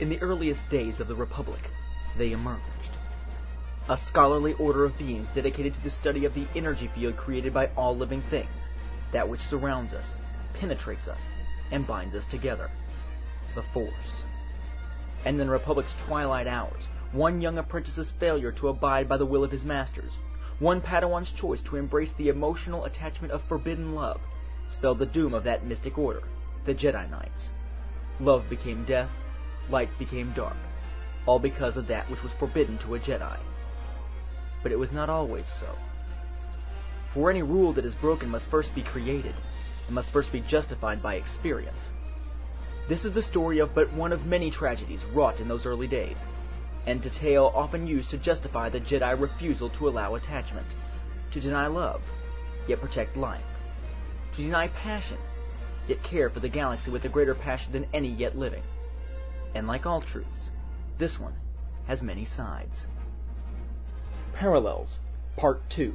In the earliest days of the Republic, they emerged. A scholarly order of beings dedicated to the study of the energy field created by all living things, that which surrounds us, penetrates us, and binds us together, the Force. And in the Republic's twilight hours, one young apprentice's failure to abide by the will of his masters, one Padawan's choice to embrace the emotional attachment of forbidden love, spelled the doom of that mystic order, the Jedi Knights. Love became death, light became dark, all because of that which was forbidden to a Jedi. But it was not always so. For any rule that is broken must first be created, and must first be justified by experience. This is the story of but one of many tragedies wrought in those early days, and a tale often used to justify the Jedi refusal to allow attachment, to deny love, yet protect life, to deny passion, yet care for the galaxy with a greater passion than any yet living. And like all truths, this one has many sides. Parallels, Part 2.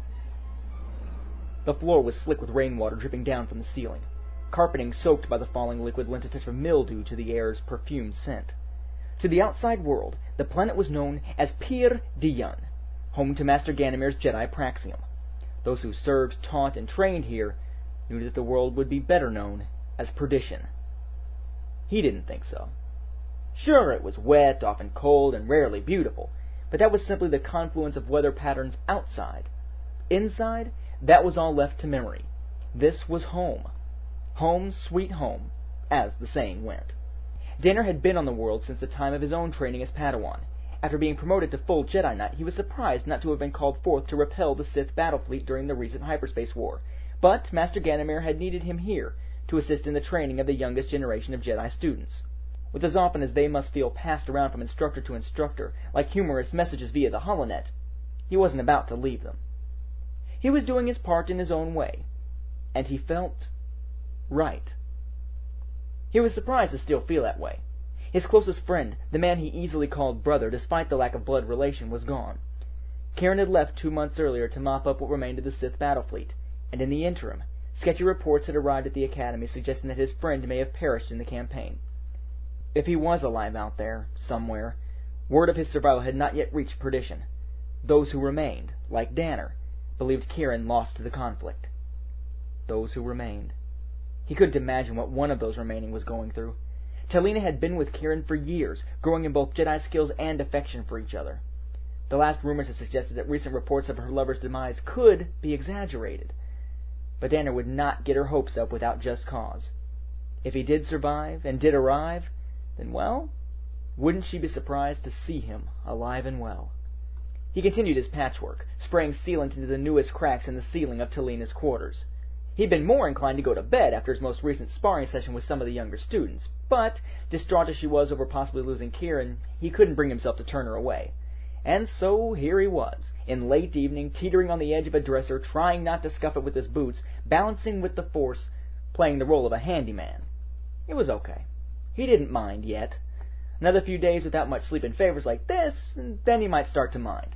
The floor was slick with rainwater dripping down from the ceiling. Carpeting soaked by the falling liquid lent a touch of mildew to the air's perfumed scent. To the outside world, the planet was known as Pyr Dian, home to Master Ganymede's Jedi Praxium. Those who served, taught, and trained here knew that the world would be better known as Perdition. He didn't think so. Sure, it was wet, often cold, and rarely beautiful, but that was simply the confluence of weather patterns outside. Inside, that was all left to memory. This was home. Home, sweet home, as the saying went. Danner had been on the world since the time of his own training as Padawan. After being promoted to full Jedi Knight, he was surprised not to have been called forth to repel the Sith battle fleet during the recent hyperspace war. But Master Ganymede had needed him here to assist in the training of the youngest generation of Jedi students. With as often as they must feel passed around from instructor to instructor, like humorous messages via the holonet, he wasn't about to leave them. He was doing his part in his own way, and he felt right. He was surprised to still feel that way. His closest friend, the man he easily called brother despite the lack of blood relation, was gone. Karen had left 2 months earlier to mop up what remained of the Sith battle fleet, and in the interim, sketchy reports had arrived at the Academy suggesting that his friend may have perished in the campaign. If he was alive out there, somewhere, word of his survival had not yet reached Perdition. Those who remained, like Danner, believed Kieran lost to the conflict. Those who remained. He couldn't imagine what one of those remaining was going through. Talina had been with Kieran for years, growing in both Jedi skills and affection for each other. The last rumors had suggested that recent reports of her lover's demise could be exaggerated. But Danner would not get her hopes up without just cause. If he did survive, and did arrive, then, well, wouldn't she be surprised to see him alive and well? He continued his patchwork, spraying sealant into the newest cracks in the ceiling of Talina's quarters. He'd been more inclined to go to bed after his most recent sparring session with some of the younger students, but, distraught as she was over possibly losing Kieran, he couldn't bring himself to turn her away. And so here he was, in late evening, teetering on the edge of a dresser, trying not to scuff it with his boots, balancing with the Force, playing the role of a handyman. It was okay. He didn't mind yet. Another few days without much sleep in favors like this, and then he might start to mind.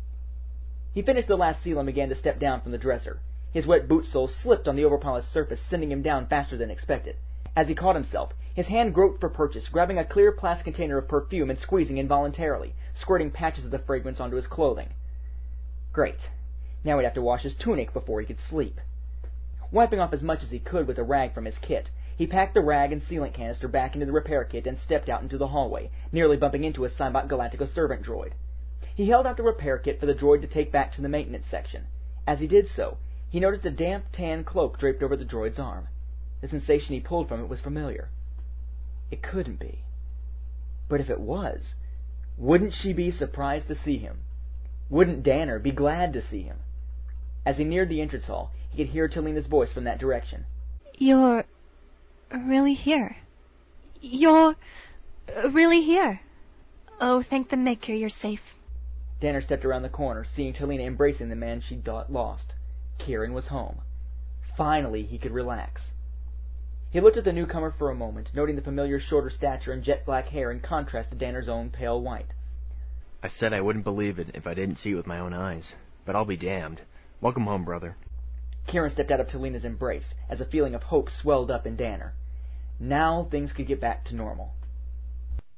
He finished the last seal and began to step down from the dresser. His wet boot sole slipped on the overpolished surface, sending him down faster than expected. As he caught himself, his hand groped for purchase, grabbing a clear plastic container of perfume and squeezing involuntarily, squirting patches of the fragrance onto his clothing. Great. Now he'd have to wash his tunic before he could sleep. Wiping off as much as he could with a rag from his kit, he packed the rag and sealant canister back into the repair kit and stepped out into the hallway, nearly bumping into a Cybot Galactica servant droid. He held out the repair kit for the droid to take back to the maintenance section. As he did so, he noticed a damp tan cloak draped over the droid's arm. The sensation he pulled from it was familiar. It couldn't be. But if it was, wouldn't she be surprised to see him? Wouldn't Danner be glad to see him? As he neared the entrance hall, he could hear Talina's voice from that direction. You're really here. You're really here. Oh, thank the Maker you're safe. Danner stepped around the corner, seeing Talina embracing the man she'd thought lost. Kieran was home. Finally, he could relax. He looked at the newcomer for a moment, noting the familiar shorter stature and jet black hair in contrast to Danner's own pale white. I said I wouldn't believe it if I didn't see it with my own eyes. But I'll be damned. Welcome home, brother. Kieran stepped out of Talina's embrace, as a feeling of hope swelled up in Danner. Now things could get back to normal.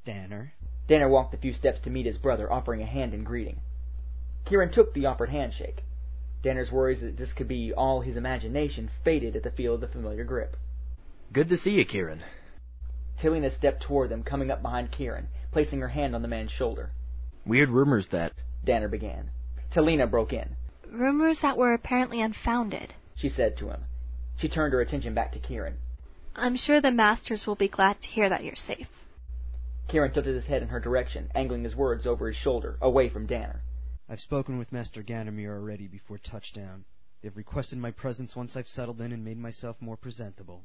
Danner. Danner walked a few steps to meet his brother, offering a hand in greeting. Kieran took the offered handshake. Danner's worries that this could be all his imagination faded at the feel of the familiar grip. Good to see you, Kieran. Talina stepped toward them, coming up behind Kieran, placing her hand on the man's shoulder. Weird rumors that... Danner began. Talina broke in. Rumors that were apparently unfounded, she said to him. She turned her attention back to Kieran. I'm sure the Masters will be glad to hear that you're safe. Kieran tilted his head in her direction, angling his words over his shoulder, away from Danner. I've spoken with Master Ganymir already before touchdown. They've requested my presence once I've settled in and made myself more presentable.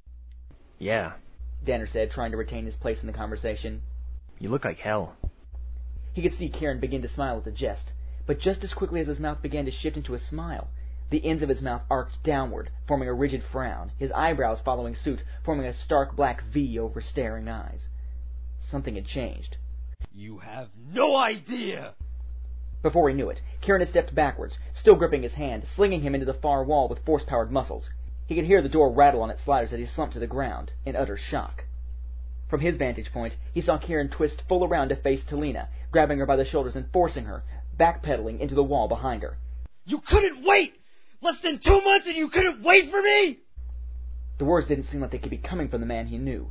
Yeah. Danner said, trying to retain his place in the conversation. You look like hell. He could see Kieran begin to smile at the jest, but just as quickly as his mouth began to shift into a smile, the ends of his mouth arced downward, forming a rigid frown, his eyebrows following suit, forming a stark black V over staring eyes. Something had changed. You have no idea! Before he knew it, Kieran had stepped backwards, still gripping his hand, slinging him into the far wall with force-powered muscles. He could hear the door rattle on its sliders as he slumped to the ground, in utter shock. From his vantage point, he saw Kieran twist full around to face Talina, grabbing her by the shoulders and forcing her, backpedaling into the wall behind her. You couldn't wait! Less than 2 months and you couldn't wait for me?! The words didn't seem like they could be coming from the man he knew.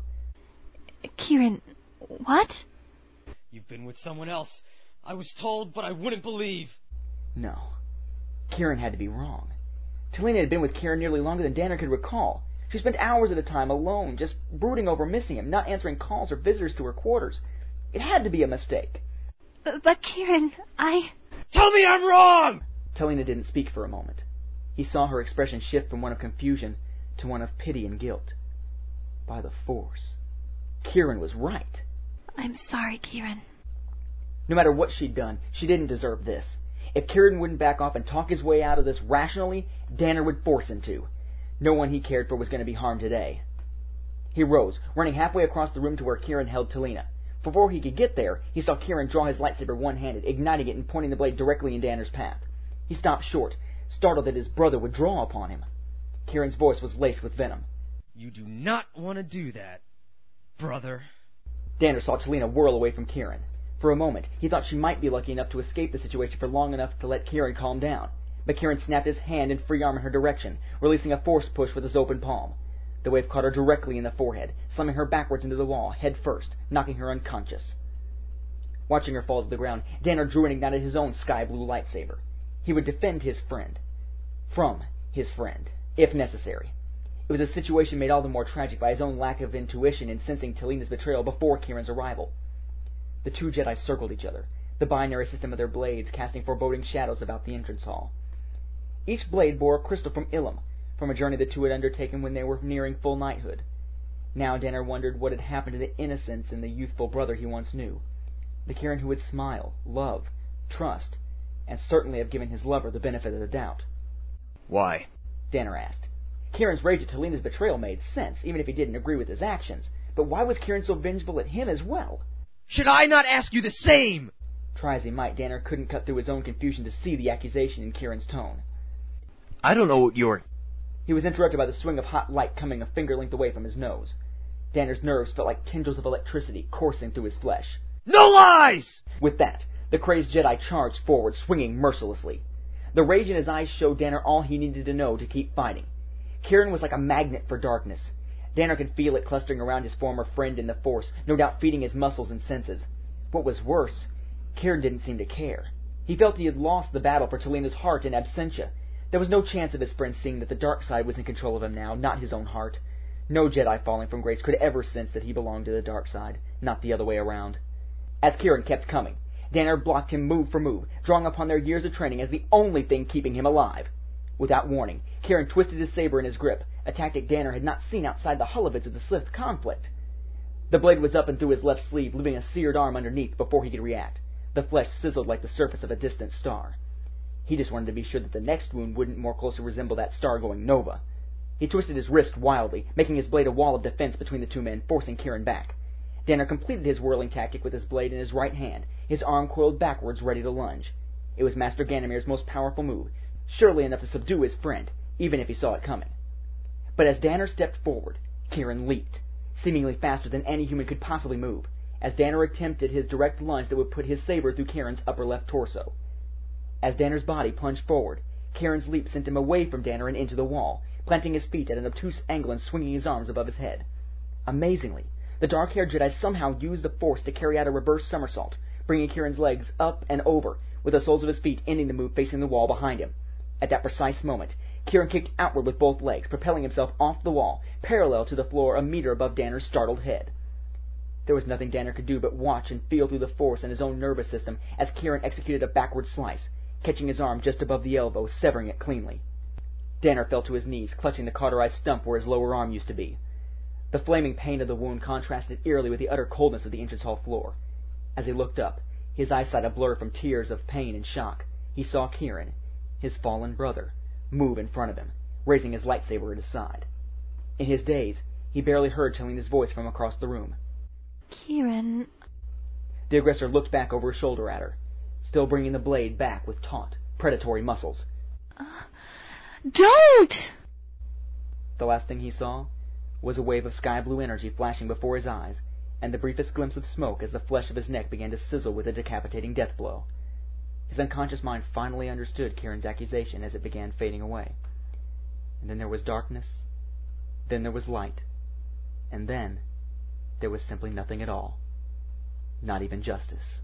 Kieran, what? You've been with someone else. I was told, but I wouldn't believe. No. Kieran had to be wrong. Talina had been with Kieran nearly longer than Danner could recall. She spent hours at a time alone, just brooding over missing him, not answering calls or visitors to her quarters. It had to be a mistake. But Kieran, Tell me I'm wrong! Talina didn't speak for a moment. He saw her expression shift from one of confusion to one of pity and guilt. By the Force. Kieran was right. I'm sorry, Kieran. No matter what she'd done, she didn't deserve this. If Kieran wouldn't back off and talk his way out of this rationally, Danner would force him to. No one he cared for was going to be harmed today. He rose, running halfway across the room to where Kieran held Talina. Before he could get there, he saw Kieran draw his lightsaber one-handed, igniting it and pointing the blade directly in Danner's path. He stopped short, startled that his brother would draw upon him. Kieran's voice was laced with venom. You do not want to do that, brother. Danner saw Talina whirl away from Kieran. For a moment, he thought she might be lucky enough to escape the situation for long enough to let Kieran calm down. But Kieran snapped his hand and free arm in her direction, releasing a force push with his open palm. The wave caught her directly in the forehead, slamming her backwards into the wall, head first, knocking her unconscious. Watching her fall to the ground, Danner drew and ignited his own sky-blue lightsaber. He would defend his friend. From his friend, if necessary. It was a situation made all the more tragic by his own lack of intuition in sensing Talina's betrayal before Kieran's arrival. The two Jedi circled each other, the binary system of their blades casting foreboding shadows about the entrance hall. Each blade bore a crystal from Ilum, from a journey the two had undertaken when they were nearing full knighthood. Now Danner wondered what had happened to the innocence in the youthful brother he once knew. The Kieran who would smile, love, trust, and certainly have given his lover the benefit of the doubt. Why? Danner asked. Kieran's rage at Talina's betrayal made sense, even if he didn't agree with his actions. But why was Kieran so vengeful at him as well? Should I not ask you the same? Try as he might, Danner couldn't cut through his own confusion to see the accusation in Kieran's tone. I don't know what you're... He was interrupted by the swing of hot light coming a finger length away from his nose. Danner's nerves felt like tendrils of electricity coursing through his flesh. No lies! With that, the crazed Jedi charged forward, swinging mercilessly. The rage in his eyes showed Danner all he needed to know to keep fighting. Kieran was like a magnet for darkness. Danner could feel it clustering around his former friend in the Force, no doubt feeding his muscles and senses. What was worse, Kieran didn't seem to care. He felt he had lost the battle for Talina's heart in absentia. There was no chance of his friend seeing that the dark side was in control of him now, not his own heart. No Jedi falling from grace could ever sense that he belonged to the dark side, not the other way around. As Kieran kept coming, Danner blocked him move for move, drawing upon their years of training as the only thing keeping him alive. Without warning, Kieran twisted his saber in his grip, a tactic Danner had not seen outside the Hullivids of the Sith conflict. The blade was up and through his left sleeve, leaving a seared arm underneath before he could react. The flesh sizzled like the surface of a distant star. He just wanted to be sure that the next wound wouldn't more closely resemble that star going nova. He twisted his wrist wildly, making his blade a wall of defense between the two men, forcing Kieran back. Danner completed his whirling tactic with his blade in his right hand, his arm coiled backwards, ready to lunge. It was Master Ganymir's most powerful move, surely enough to subdue his friend, even if he saw it coming. But as Danner stepped forward, Kieran leaped, seemingly faster than any human could possibly move. as Danner attempted his direct lunge that would put his saber through Kieran's upper left torso. As Danner's body plunged forward, Kieran's leap sent him away from Danner and into the wall, planting his feet at an obtuse angle and swinging his arms above his head. Amazingly, the dark-haired Jedi somehow used the Force to carry out a reverse somersault, bringing Kieran's legs up and over, with the soles of his feet ending the move facing the wall behind him. At that precise moment, Kieran kicked outward with both legs, propelling himself off the wall, parallel to the floor a meter above Danner's startled head. There was nothing Danner could do but watch and feel through the Force and his own nervous system as Kieran executed a backward slice, catching his arm just above the elbow, severing it cleanly. Danner fell to his knees, clutching the cauterized stump where his lower arm used to be. The flaming pain of the wound contrasted eerily with the utter coldness of the entrance hall floor. As he looked up, his eyesight a blur from tears of pain and shock, he saw Kieran, his fallen brother, move in front of him, raising his lightsaber at his side. In his daze, he barely heard Talena's voice from across the room. Kieran... The aggressor looked back over his shoulder at her, still bringing the blade back with taut, predatory muscles. Don't! The last thing he saw was a wave of sky-blue energy flashing before his eyes, and the briefest glimpse of smoke as the flesh of his neck began to sizzle with a decapitating death blow. His unconscious mind finally understood Kieran's accusation as it began fading away. And then there was darkness, then there was light, and then there was simply nothing at all. Not even justice.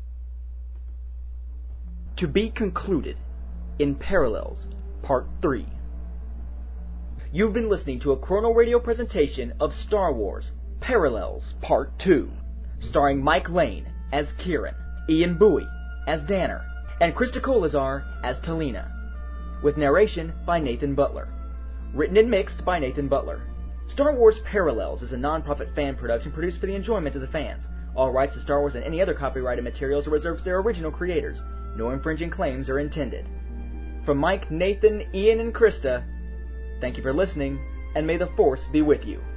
To be concluded in Parallels, Part 3. You've been listening to a Chrono Radio presentation of Star Wars Parallels Part 2, starring Mike Lane as Kieran, Ian Bowie as Danner, and Krista Kolazar as Talena, with narration by Nathan Butler. Written and mixed by Nathan Butler. Star Wars Parallels is a non-profit fan production produced for the enjoyment of the fans. All rights to Star Wars and any other copyrighted materials are reserved to their original creators. No infringing claims are intended. From Mike, Nathan, Ian, and Krista, thank you for listening, and may the Force be with you.